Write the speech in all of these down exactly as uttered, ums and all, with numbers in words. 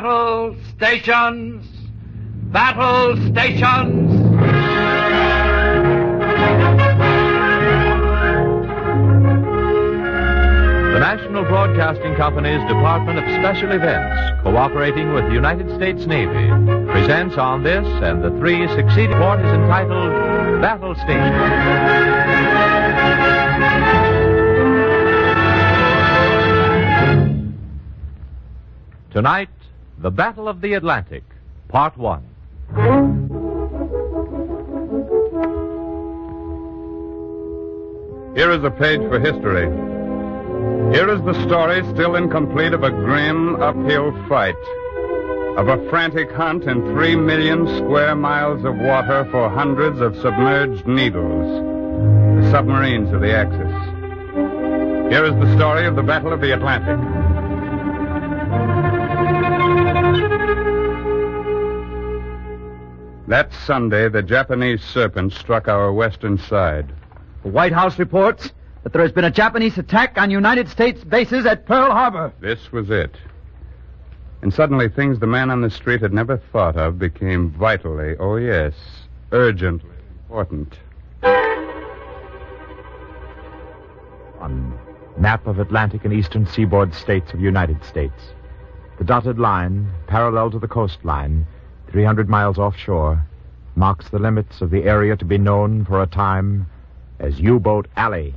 Battle stations! Battle stations! The National Broadcasting Company's Department of Special Events, cooperating with the United States Navy, presents on this and the three succeeding report is entitled Battle Station. Tonight, the Battle of the Atlantic, Part One. Here is a page for history. Here is the story, still incomplete, of a grim uphill fight, of a frantic hunt in three million square miles of water for hundreds of submerged needles, the submarines of the Axis. Here is the story of the Battle of the Atlantic. That Sunday, the Japanese Serpent struck our western side. The White House reports that there has been a Japanese attack on United States bases at Pearl Harbor. This was it. And suddenly things the man on the street had never thought of became vitally, oh yes, urgently important. On map of Atlantic and eastern seaboard states of United States. The dotted line, parallel to the coastline, three hundred miles offshore, marks the limits of the area to be known for a time as U-Boat Alley.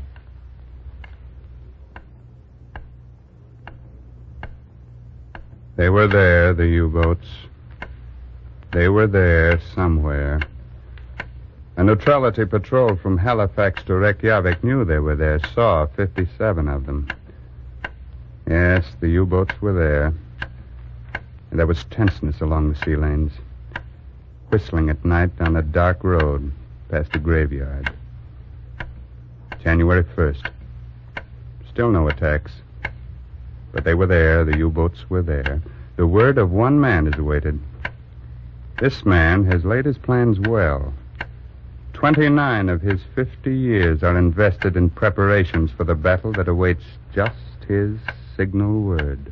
They were there, the U-boats. They were there somewhere. A neutrality patrol from Halifax to Reykjavik knew they were there, saw fifty-seven of them. Yes, the U-boats were there. And there was tenseness along the sea lanes. Whistling at night on a dark road past a graveyard. January first. Still no attacks. But they were there, the U-boats were there. The word of one man is awaited. This man has laid his plans well. Twenty-nine of his fifty years are invested in preparations for the battle that awaits just his signal word.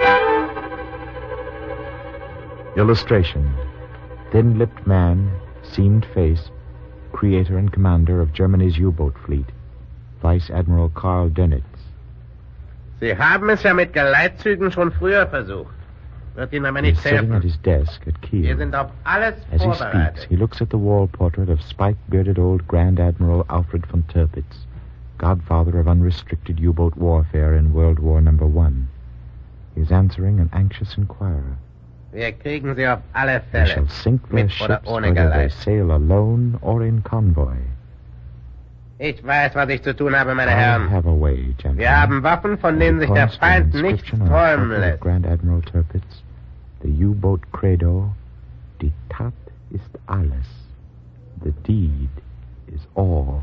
Illustration. Thin-lipped man, seamed face, creator and commander of Germany's U-boat fleet, Vice Admiral Karl Dönitz. Sie haben es ja mit Geleitzügen schon früher versucht. Wird Ihnen aber nicht He's sitting helfen. at his desk at Kiel. Wir sind auf alles As he vorbereitet. speaks, he looks at the wall portrait of spike-bearded old Grand Admiral Alfred von Tirpitz, godfather of unrestricted U-boat warfare in World War Number One. He is answering an anxious inquirer. Wir kriegen sie auf alle They Fälle. shall sink their Mit oder ships ohne whether they Geleit. sail alone or in convoy. Ich weiß, was ich zu tun habe, meine I Herren. have a way, gentlemen. Wir haben Waffen, von denen sich der Feind nicht träumen lässt. Grand Admiral Tirpitz, the U-boat credo, die Tat ist alles. The deed is all.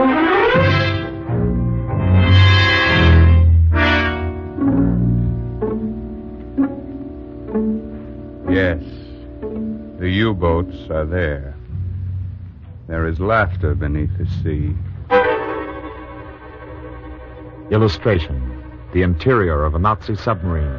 Yes, the U-boats are there. There is laughter beneath the sea. Illustration. The interior of a Nazi submarine.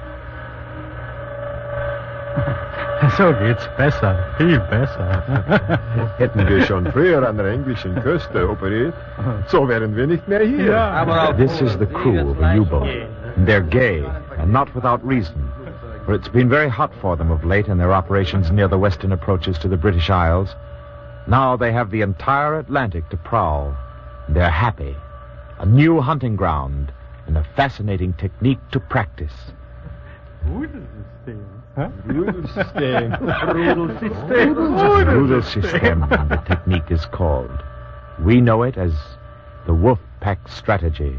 So geht's besser, viel besser. Hätten wir schon früher an der englischen Küste operiert, so wären wir nicht mehr hier. This is the crew of a U-boat. They're gay, and not without reason. For it's been very hot for them of late in their operations near the western approaches to the British Isles. Now they have the entire Atlantic to prowl. They're happy. A new hunting ground and a fascinating technique to practice. Rudelsystem. Huh? Rudelsystem. Rudelsystem. Rudelsystem, the technique is called. We know it as the Wolf Pack strategy.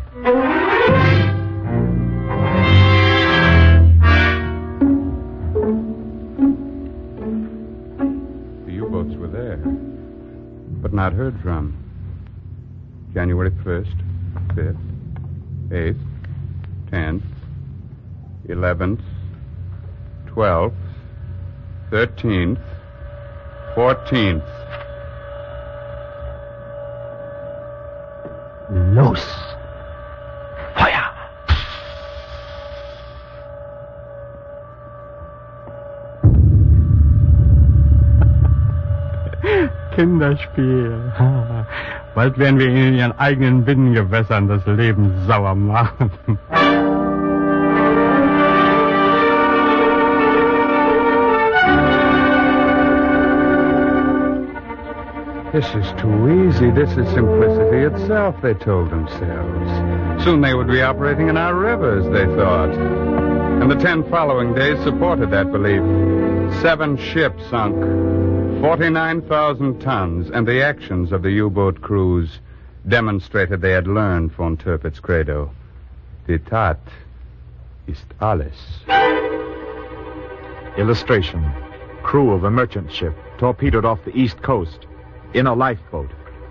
The U-boats were there, but not heard from. January first, fifth, eighth, tenth, eleventh, twelfth, thirteenth, fourteenth. Los. Feuer. Kinderspiel. Bald werden wir ihnen in ihren eigenen Binnengewässern das Leben sauer machen. This is too easy. This is simplicity itself, they told themselves. Soon they would be operating in our rivers, they thought. And the ten following days supported that belief. Seven ships sunk, forty-nine thousand tons, and the actions of the U-boat crews demonstrated they had learned von Tirpitz's credo. Die Tat ist alles. Illustration. Crew of a merchant ship torpedoed off the east coast in a lifeboat.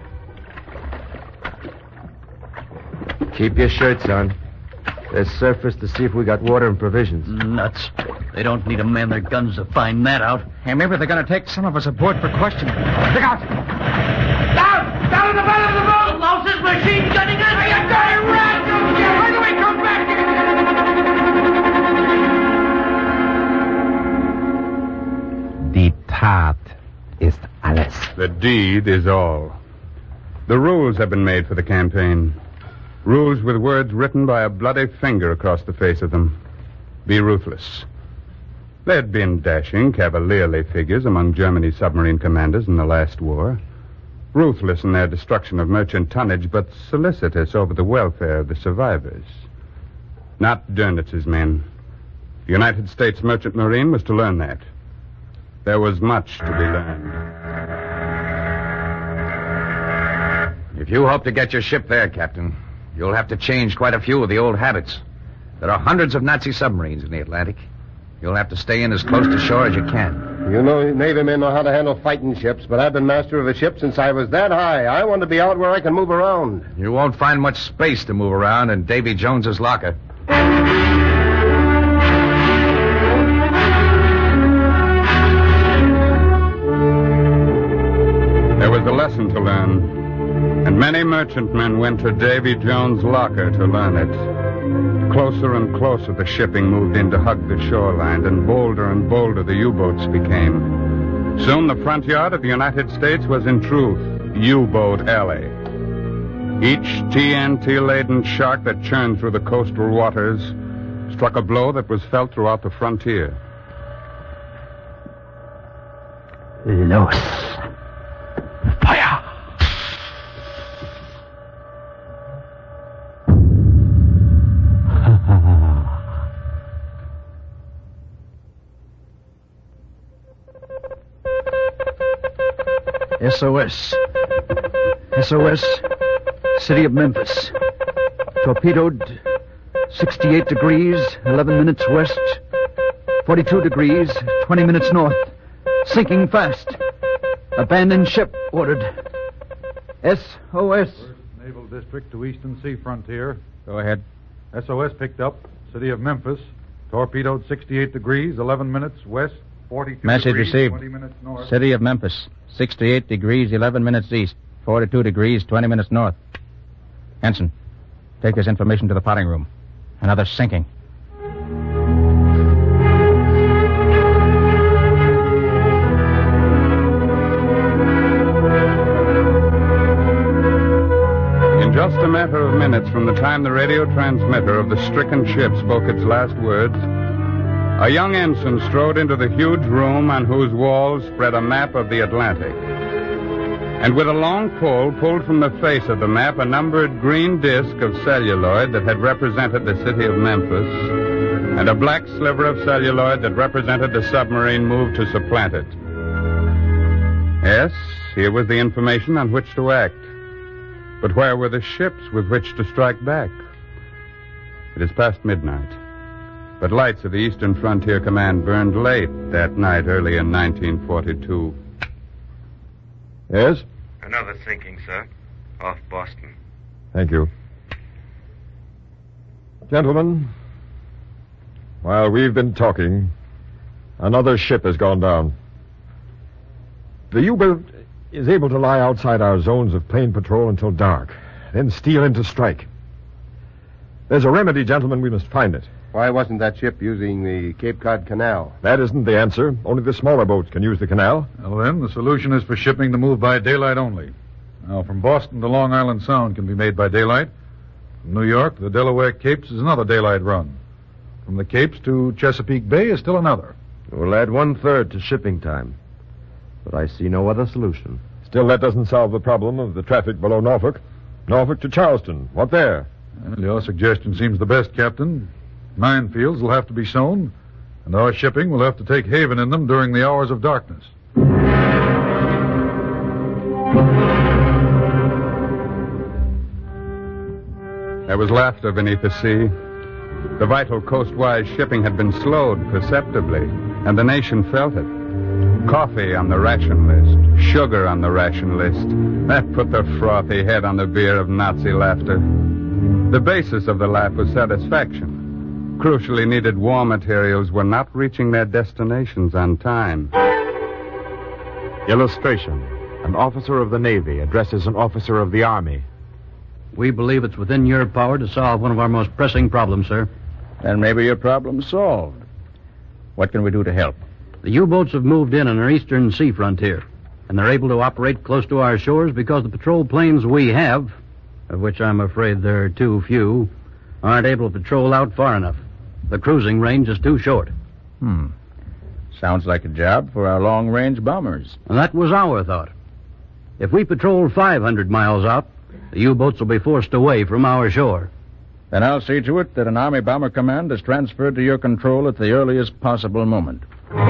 Keep your shirts on. There's surface to see if we got water and provisions. Nuts. They don't need to man their guns to find that out. Hey, maybe they're going to take some of us aboard for questioning. Look out! Down! Down in the bottom of the boat! Louse's machine gunning us! Are you dirty rat? Why do we come back? Die Tat ist alles. The deed is all. The rules have been made for the campaign. Rules with words written by a bloody finger across the face of them. Be ruthless. There had been dashing, cavalierly figures among Germany's submarine commanders in the last war. Ruthless in their destruction of merchant tonnage, but solicitous over the welfare of the survivors. Not Dönnitz's men. The United States Merchant Marine was to learn that. There was much to be learned. If you hope to get your ship there, Captain, you'll have to change quite a few of the old habits. There are hundreds of Nazi submarines in the Atlantic. You'll have to stay in as close to shore as you can. You know, Navy men know how to handle fighting ships, but I've been master of a ship since I was that high. I want to be out where I can move around. You won't find much space to move around in Davy Jones's locker. There was a lesson to learn. And many merchantmen went to Davy Jones' locker to learn it. Closer and closer the shipping moved in to hug the shoreline, and bolder and bolder the U-boats became. Soon the front yard of the United States was in truth U-boat alley. Each T N T-laden shark that churned through the coastal waters struck a blow that was felt throughout the frontier. Los. Fire! S O S. S O S. City of Memphis. Torpedoed sixty-eight degrees, eleven minutes west. forty-two degrees, twenty minutes north. Sinking fast. Abandoned ship ordered. S O S. First Naval District to Eastern Sea Frontier. Go ahead. S O S picked up. City of Memphis. Torpedoed sixty-eight degrees, eleven minutes west. forty-two Message degrees, received. twenty minutes north. City of Memphis. sixty-eight degrees, eleven minutes east. forty-two degrees, twenty minutes north. Henson, take this information to the potting room. Another sinking. In just a matter of minutes from the time the radio transmitter of the stricken ship spoke its last words, a young ensign strode into the huge room on whose walls spread a map of the Atlantic. And with a long pole pulled from the face of the map, a numbered green disc of celluloid that had represented the city of Memphis, and a black sliver of celluloid that represented the submarine moved to supplant it. Yes, here was the information on which to act. But where were the ships with which to strike back? It is past midnight. But lights of the Eastern Frontier Command burned late that night early in nineteen forty-two. Yes? Another sinking, sir. Off Boston. Thank you. Gentlemen, while we've been talking, another ship has gone down. The U-boat is able to lie outside our zones of plane patrol until dark, then steal in to strike. There's a remedy, gentlemen. We must find it. Why wasn't that ship using the Cape Cod Canal? That isn't the answer. Only the smaller boats can use the canal. Well, then, the solution is for shipping to move by daylight only. Now, from Boston to Long Island Sound can be made by daylight. From New York to the Delaware Capes is another daylight run. From the Capes to Chesapeake Bay is still another. We'll add one-third to shipping time. But I see no other solution. Still, that doesn't solve the problem of the traffic below Norfolk. Norfolk to Charleston. What there? Well, your suggestion seems the best, Captain. Minefields will have to be sown, and our shipping will have to take haven in them during the hours of darkness. There was laughter beneath the sea. The vital coastwise shipping had been slowed perceptibly, and the nation felt it. Coffee on the ration list, sugar on the ration list. That put the frothy head on the beer of Nazi laughter. The basis of the laugh was satisfaction. Crucially needed war materials were not reaching their destinations on time. Illustration. An officer of the Navy addresses an officer of the Army. We believe it's within your power to solve one of our most pressing problems, sir. Then maybe your problem's solved. What can we do to help? The U-boats have moved in on our eastern sea frontier, and they're able to operate close to our shores because the patrol planes we have, of which I'm afraid there are too few, aren't able to patrol out far enough. The cruising range is too short. Hmm. Sounds like a job for our long-range bombers. And that was our thought. If we patrol five hundred miles out, the U-boats will be forced away from our shore. Then I'll see to it that an Army Bomber Command is transferred to your control at the earliest possible moment.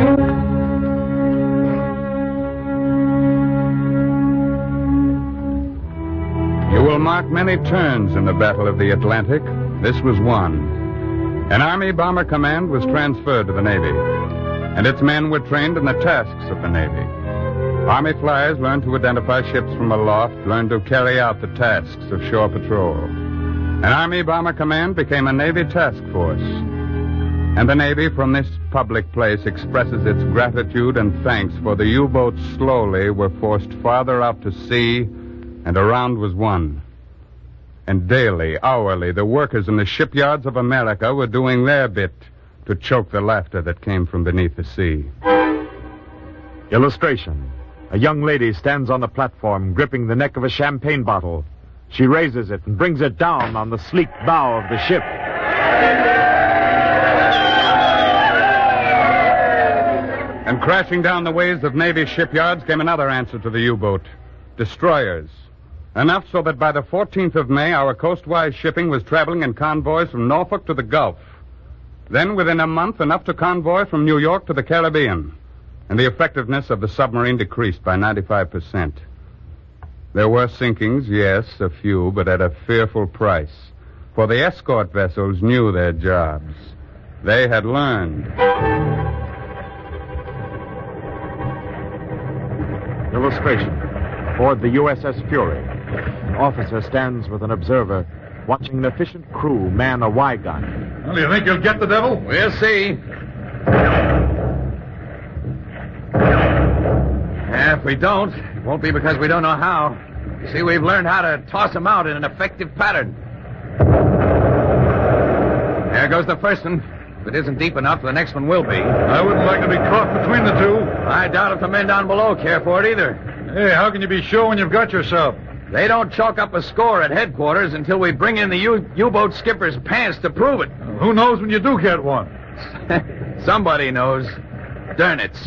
You will mark many turns in the Battle of the Atlantic. This was one. An Army Bomber Command was transferred to the Navy, and its men were trained in the tasks of the Navy. Army flyers learned to identify ships from aloft, learned to carry out the tasks of shore patrol. An Army Bomber Command became a Navy task force. And the Navy, from this public place, expresses its gratitude and thanks, for the U-boats slowly were forced farther out to sea, and a round was won. And daily, hourly, the workers in the shipyards of America were doing their bit to choke the laughter that came from beneath the sea. Illustration. A young lady stands on the platform, gripping the neck of a champagne bottle. She raises it and brings it down on the sleek bow of the ship. And crashing down the ways of Navy shipyards came another answer to the U-boat. Destroyers. Enough so that by the fourteenth of May, our coastwise shipping was traveling in convoys from Norfolk to the Gulf. Then, within a month, enough to convoy from New York to the Caribbean. And the effectiveness of the submarine decreased by ninety-five percent. There were sinkings, yes, a few, but at a fearful price. For the escort vessels knew their jobs. They had learned. Illustration. Aboard the U S S Fury, an officer stands with an observer, watching an efficient crew man a Y-gun. Well, do you think you'll get the devil? We'll see. Yeah, if we don't, it won't be because we don't know how. You see, we've learned how to toss them out in an effective pattern. There goes the first one. If it isn't deep enough, the next one will be. I wouldn't like to be caught between the two. I doubt if the men down below care for it either. Hey, how can you be sure when you've got yourself? They don't chalk up a score at headquarters until we bring in the U- U-boat skipper's pants to prove it. Who knows when you do get one? Somebody knows. Durnitz.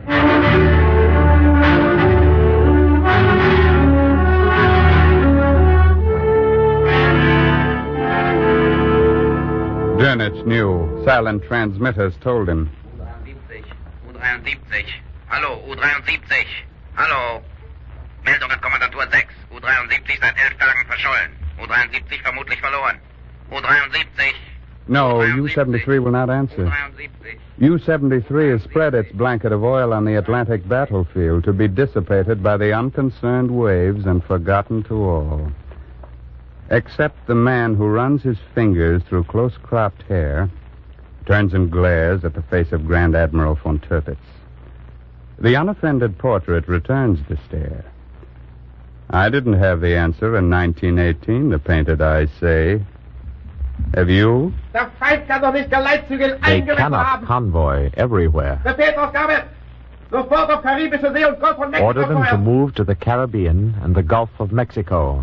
Durnitz knew. Silent transmitters told him. U dreiundsiebzig. Hallo, U dreiundsiebzig. Hallo. Meldung an Kommandantur sechs. U dreiundsiebzig seit elf Tagen verschollen. U dreiundsiebzig vermutlich verloren. U dreiundsiebzig. No, U seventy-three will not answer. U seventy-three has spread its blanket of oil on the Atlantic battlefield to be dissipated by the unconcerned waves and forgotten to all. Except the man who runs his fingers through close-cropped hair, turns and glares at the face of Grand Admiral von Tirpitz. The unoffended portrait returns the stare. I didn't have the answer in nineteen eighteen, the painted eyes say. Have you? Der Feind kann doch nicht Geleitzüge They eingelassen cannot haben. convoy everywhere. Befehlsausgabe. Sofort auf Karibische See und Golf von Mexiko Order them to feuern. move to the Caribbean and the Gulf of Mexico.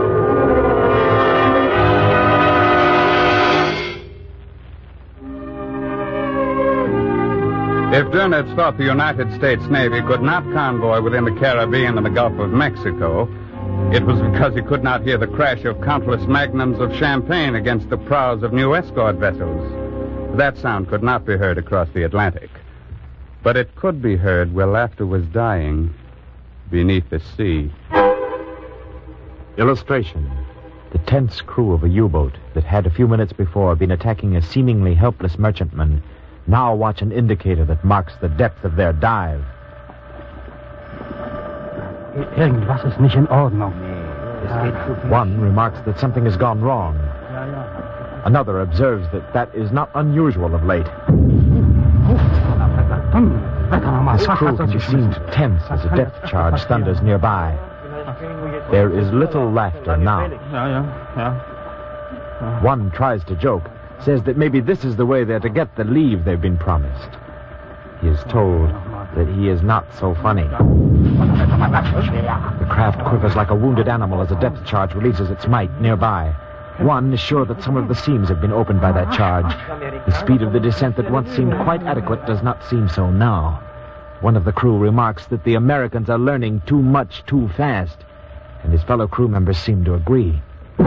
If Dönitz thought the United States Navy could not convoy within the Caribbean and the Gulf of Mexico, it was because he could not hear the crash of countless magnums of champagne against the prows of new escort vessels. That sound could not be heard across the Atlantic. But it could be heard where laughter was dying beneath the sea. Illustration. The tense crew of a U-boat that had a few minutes before been attacking a seemingly helpless merchantman now watch an indicator that marks the depth of their dive. Irgendwas ist nicht in Ordnung. One remarks that something has gone wrong. Another observes that that is not unusual of late. This crew can be seen tense as a depth charge thunders nearby. There is little laughter now. One tries to joke, says that maybe this is the way they're to get the leave they've been promised. He is told that he is not so funny. The craft quivers like a wounded animal as a depth charge releases its might nearby. One is sure that some of the seams have been opened by that charge. The speed of the descent that once seemed quite adequate does not seem so now. One of the crew remarks that the Americans are learning too much too fast, and his fellow crew members seem to agree.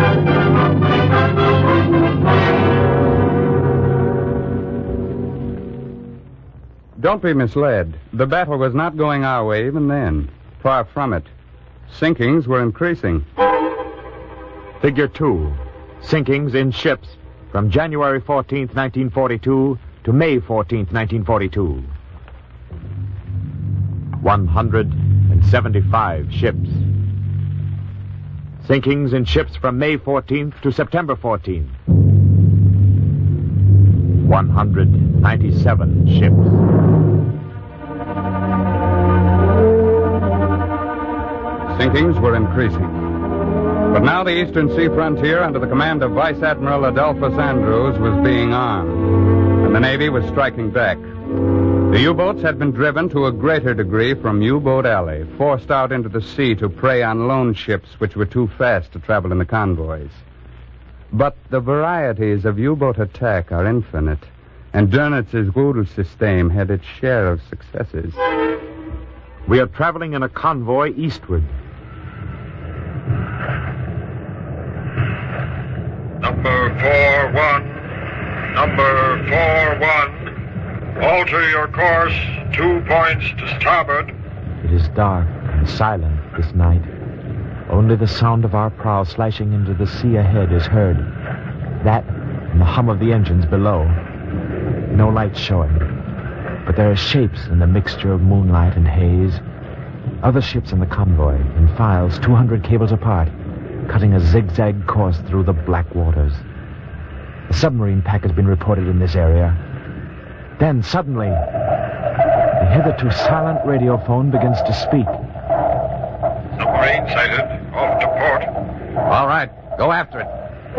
Don't be misled. The battle was not going our way even then. Far from it. Sinkings were increasing. Figure two. Sinkings in ships from January fourteenth, nineteen forty-two to May fourteenth, nineteen forty-two. one hundred seventy-five ships. Sinkings in ships from May fourteenth to September fourteenth. one hundred ninety-seven ships. Sinkings were increasing. But now the eastern sea frontier, under the command of Vice Admiral Adolphus Andrews, was being armed, and the Navy was striking back. The U-boats had been driven to a greater degree from U-boat alley, forced out into the sea to prey on lone ships which were too fast to travel in the convoys. But the varieties of U-boat attack are infinite, and Dönitz's Gurusystem had its share of successes. We are traveling in a convoy eastward. Number four one. Number four one. Alter your course two points to starboard. It is dark and silent this night. Only the sound of our prow slashing into the sea ahead is heard. That and the hum of the engines below. No lights showing. But there are shapes in the mixture of moonlight and haze. Other ships in the convoy, in files two hundred cables apart, cutting a zigzag course through the black waters. A submarine pack has been reported in this area. Then, suddenly, the hitherto silent radiophone begins to speak. Submarine sighted. Off to port. All right. Go after it.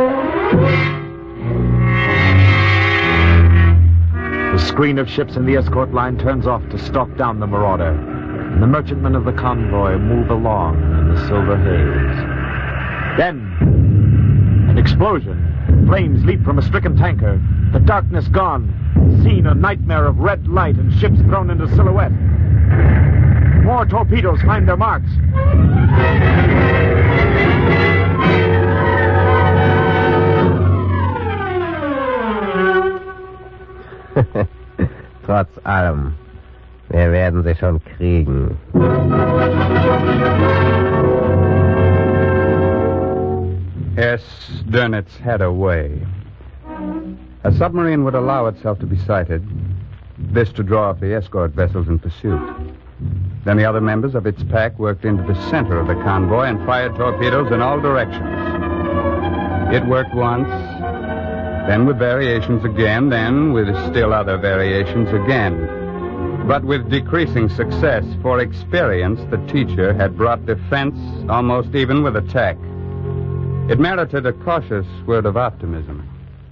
The screen of ships in the escort line turns off to stalk down the marauder, and the merchantmen of the convoy move along in the silver haze. Then, an explosion. Flames leap from a stricken tanker. The darkness gone. Scene a nightmare of red light and ships thrown into silhouette. More torpedoes find their marks. Trotz allem, wir werden sie schon kriegen. Yes, Dönitz had a way. A submarine would allow itself to be sighted, this to draw up the escort vessels in pursuit. Then the other members of its pack worked into the center of the convoy and fired torpedoes in all directions. It worked once, then with variations again, then with still other variations again. But with decreasing success, for experience, the teacher had brought defense almost even with attack. It merited a cautious word of optimism.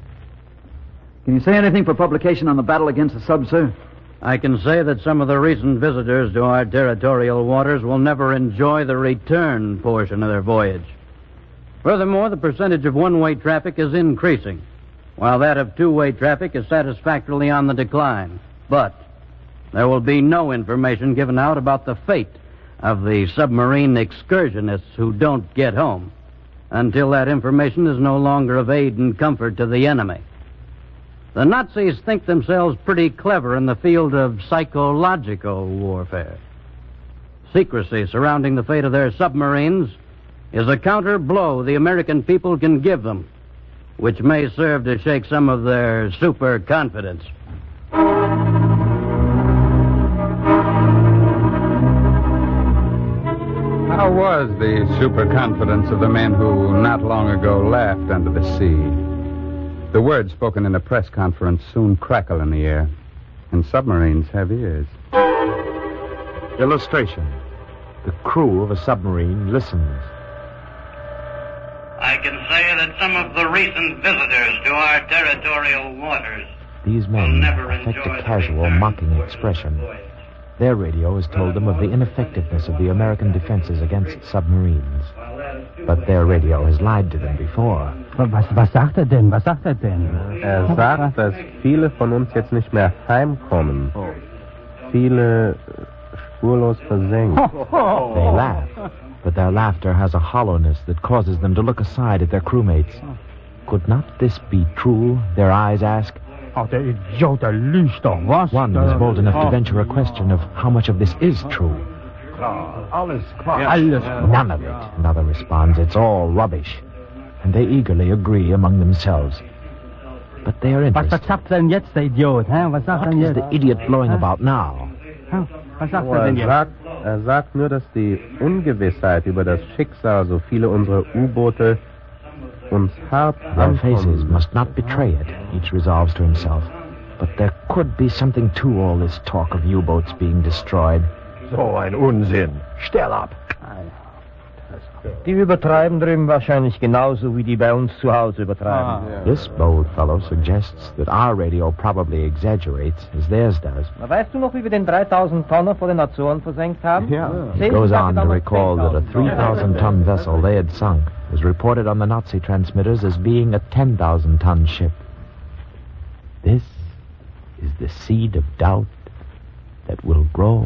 Can you say anything for publication on the battle against the sub, sir? I can say that some of the recent visitors to our territorial waters will never enjoy the return portion of their voyage. Furthermore, the percentage of one-way traffic is increasing, while that of two-way traffic is satisfactorily on the decline. But there will be no information given out about the fate of the submarine excursionists who don't get home until that information is no longer of aid and comfort to the enemy. The Nazis think themselves pretty clever in the field of psychological warfare. Secrecy surrounding the fate of their submarines is a counter blow the American people can give them, which may serve to shake some of their super confidence. How was the super confidence of the men who not long ago laughed under the sea? The words spoken in a press conference soon crackle in the air, and submarines have ears. Illustration. The crew of a submarine listens. I can say that some of the recent visitors to our territorial waters These men affect a casual, mocking expression. Their radio has told them of the ineffectiveness of the American defenses against submarines. But their radio has lied to them before. Was, was sagt er denn? Was sagt er denn? Er sagt, dass viele von uns jetzt nicht mehr heimkommen. Viele spurlos versenkt. They laugh, but their laughter has a hollowness that causes them to look aside at their crewmates. Could not this be true, their eyes ask? Oh, der Idiot, der lügt doch, was? One was bold enough to venture a question of how much of this is true. Alles klar. Alles. None of it. Another responds, it's all rubbish. And they eagerly agree among themselves. But they are Was, interested. was sagt denn jetzt der Idiot? Hä? Was sagt What denn is jetzt? the idiot blowing about now? Hä? Was sagt Oh, er er, denn jetzt? sagt, er sagt nur, dass die Ungewissheit über das Schicksal so viele unserer U-Boote uns hart Their faces ankommen. must not betray it, each resolves to himself. But there could be something to all this talk of U-boats being destroyed. So ein Unsinn. Stell ab. Die übertreiben drüben wahrscheinlich genauso, wie die bei uns zu Hause übertreiben. This bold fellow suggests that our radio probably exaggerates, as theirs does. Na, weißt du noch, wie wir den dreitausend Tonner vor den Azoren versenkt haben? He goes on to recall that a three thousand ton vessel they had sunk was reported on the Nazi transmitters as being a ten thousand ton ship. This is the seed of doubt that will grow.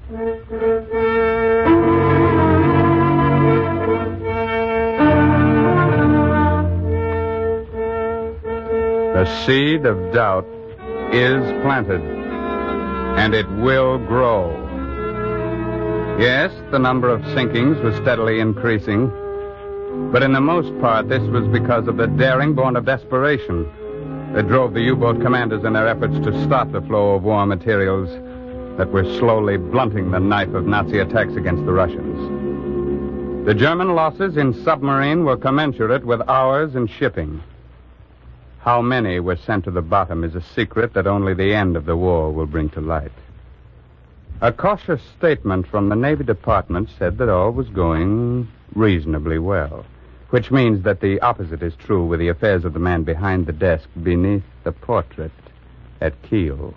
The seed of doubt is planted, and it will grow. Yes, the number of sinkings was steadily increasing, but in the most part this was because of the daring born of desperation that drove the U-boat commanders in their efforts to stop the flow of war materials that were slowly blunting the knife of Nazi attacks against the Russians. The German losses in submarine were commensurate with ours in shipping. How many were sent to the bottom is a secret that only the end of the war will bring to light. A cautious statement from the Navy Department said that all was going reasonably well, which means that the opposite is true with the affairs of the man behind the desk beneath the portrait at Kiel.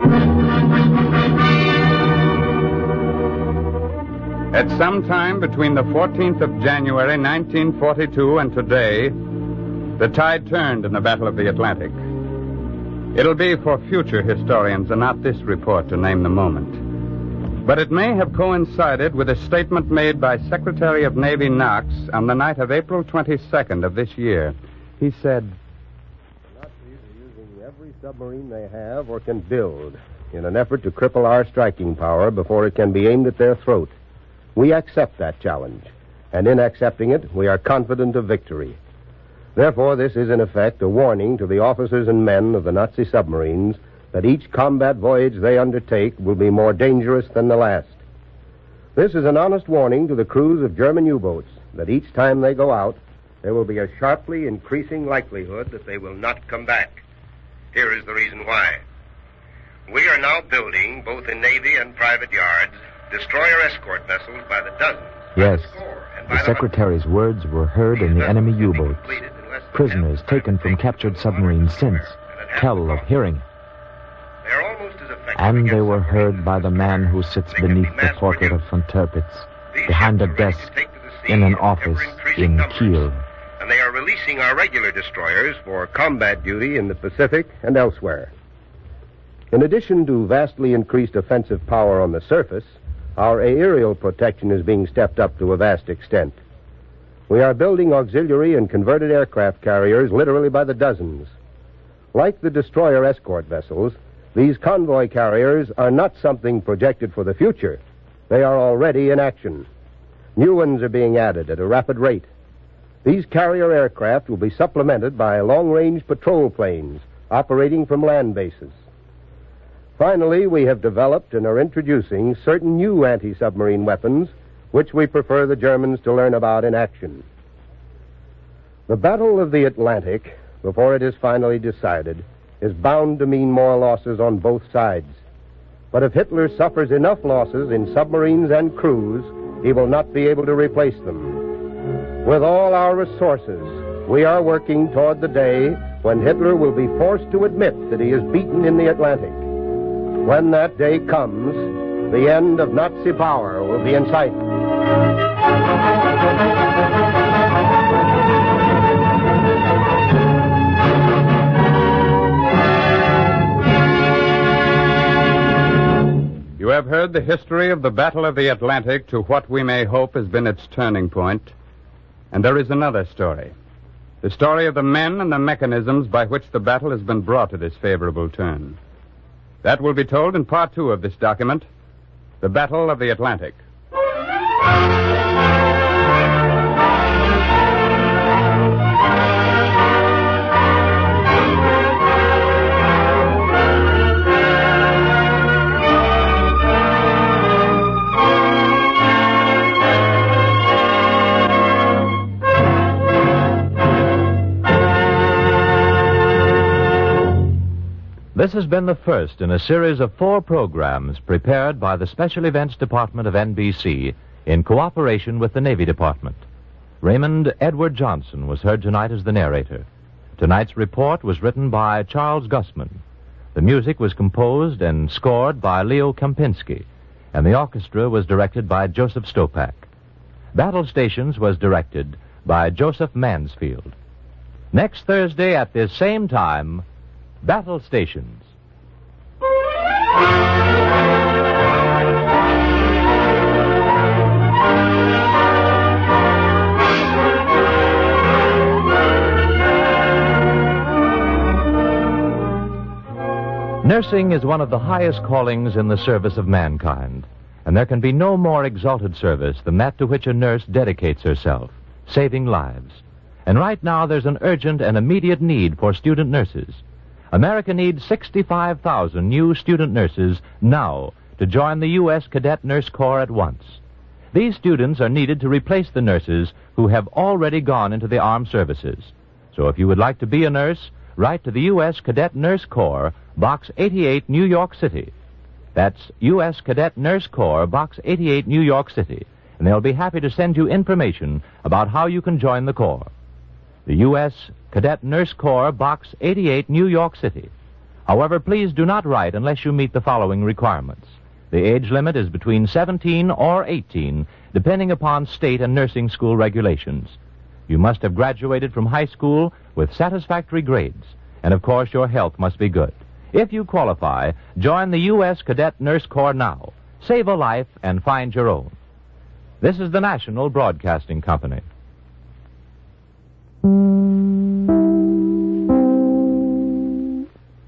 At some time between the fourteenth of January, nineteen forty-two, and today, the tide turned in the Battle of the Atlantic. It'll be for future historians and not this report to name the moment. But it may have coincided with a statement made by Secretary of Navy Knox on the night of April twenty-second of this year. He said, The Nazis are using every submarine they have or can build in an effort to cripple our striking power before it can be aimed at their throat. We accept that challenge, and in accepting it, we are confident of victory. Therefore, this is in effect a warning to the officers and men of the Nazi submarines that each combat voyage they undertake will be more dangerous than the last. This is an honest warning to the crews of German U-boats that each time they go out, there will be a sharply increasing likelihood that they will not come back. Here is the reason why. We are now building, both in Navy and private yards, destroyer escort vessels by the dozens. Yes, the Secretary's words were heard in the enemy U-boats. Prisoners taken from captured submarines since, tell of hearing. They are almost as effective And they against were submarines heard by the man who sits They can beneath be the mass portrait of produced. von Tirpitz, These behind a ships are ready desk to take to the sea in an in office ever-increasing in numbers. Kiel. And they are releasing our regular destroyers for combat duty in the Pacific and elsewhere. In addition to vastly increased offensive power on the surface, our aerial protection is being stepped up to a vast extent. We are building auxiliary and converted aircraft carriers literally by the dozens. Like the destroyer escort vessels, these convoy carriers are not something projected for the future. They are already in action. New ones are being added at a rapid rate. These carrier aircraft will be supplemented by long-range patrol planes operating from land bases. Finally, we have developed and are introducing certain new anti-submarine weapons which we prefer the Germans to learn about in action. The Battle of the Atlantic, before it is finally decided, is bound to mean more losses on both sides. But if Hitler suffers enough losses in submarines and crews, he will not be able to replace them. With all our resources, we are working toward the day when Hitler will be forced to admit that he is beaten in the Atlantic. When that day comes, the end of Nazi power will be in sight. You have heard the history of the Battle of the Atlantic to what we may hope has been its turning point. And there is another story. The story of the men and the mechanisms by which the battle has been brought to this favorable turn. That will be told in part two of this document, The Battle of the Atlantic. This has been the first in a series of four programs prepared by the Special Events Department of N B C in cooperation with the Navy Department. Raymond Edward Johnson was heard tonight as the narrator. Tonight's report was written by Charles Gussman. The music was composed and scored by Leo Kempinski, and the orchestra was directed by Joseph Stopak. Battle Stations was directed by Joseph Mansfield. Next Thursday at this same time, Battle Stations. Nursing is one of the highest callings in the service of mankind, and there can be no more exalted service than that to which a nurse dedicates herself, saving lives. And right now there's an urgent and immediate need for student nurses. America needs sixty-five thousand new student nurses now to join the U S Cadet Nurse Corps at once. These students are needed to replace the nurses who have already gone into the armed services. So if you would like to be a nurse, write to the U S Cadet Nurse Corps, Box eighty-eight, New York City. That's U S Cadet Nurse Corps, Box eighty-eight, New York City. And they'll be happy to send you information about how you can join the Corps. The U S Cadet Nurse Corps, Box eighty-eight, New York City. However, please do not write unless you meet the following requirements. The age limit is between seventeen or eighteen, depending upon state and nursing school regulations. You must have graduated from high school with satisfactory grades, and of course your health must be good. If you qualify, join the U S Cadet Nurse Corps now. Save a life and find your own. This is the National Broadcasting Company.